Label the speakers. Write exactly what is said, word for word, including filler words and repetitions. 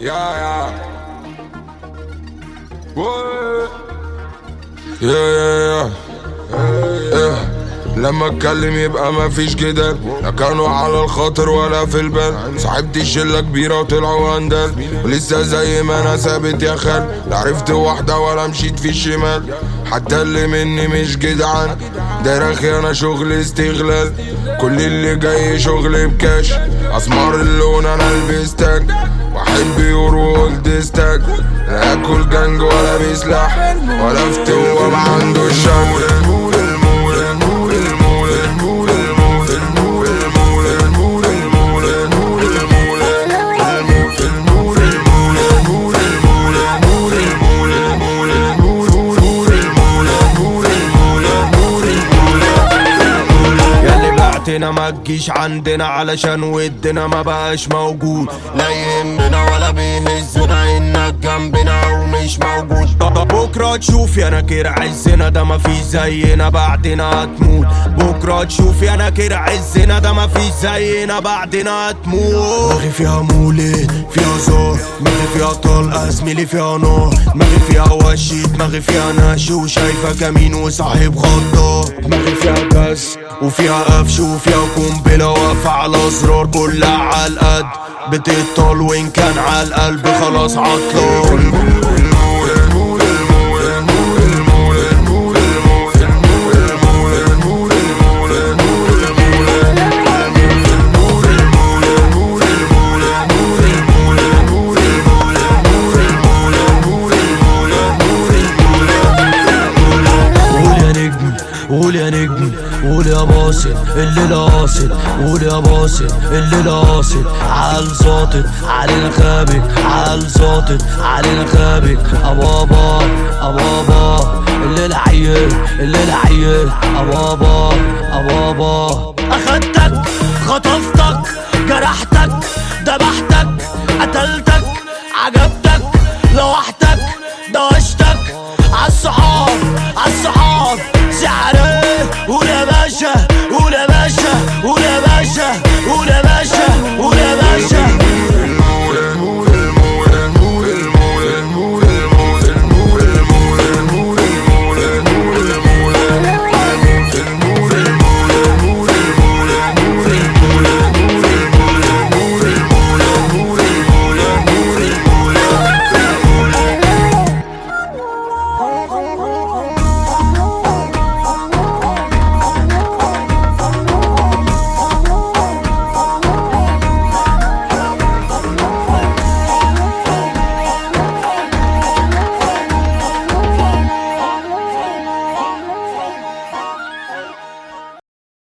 Speaker 1: يا يا يا يا يا لما اتكلم يبقى مفيش جدال، لا كانوا على الخاطر ولا في البال. صاحبتي شلة كبيرة وطلعوا اندال، ولسه زي ما انا ثابت يا خال. لا عرفت واحدة ولا مشيت في الشمال، حتى اللي مني مش جدعان. دايرة خيانة شغل استغلال، كل اللي جاي شغل بكاش. اسمر اللون انا البس تاج، واحد بيورو قلت ستاج. لا اكل جنج ولا بسلاح ولا فتوة ما عنده الشك. ما تجيش عندنا علشان ودنا ما بقاش موجود. لا يهمنا ولا بيهزنا انك جنبنا ومش موجود. بكرة تشوف يا ناكر عزنا ده ما فيش زينا، بعدنا هتموت. بكرة تشوف يا ناكر عزنا ده ما فيش زينا، بعدنا هتموت. دماغي فيها مولد فيها زور، دماغي فيها طلقة زميلي فيها نار. دماغي فيها وشي دماغي فيها نش، وشايفة كمين وصاحب غدار. دماغي فيها جس وفيها قفش وفيها قنبلة واقفة على زرار، كلها عالقد بتطول وإن كان عالقلب خلاص عطلان. قول يا نجم قول يا باصل الليلة قاصد، قول يا باصل الليلة قاصد. عال ظابط علينا خابك، عال ظابط علينا خابك. أبابا أبابا الليلة عيال الليلة عيال. أبابا أبابا أخدتك خطفتك جرحتك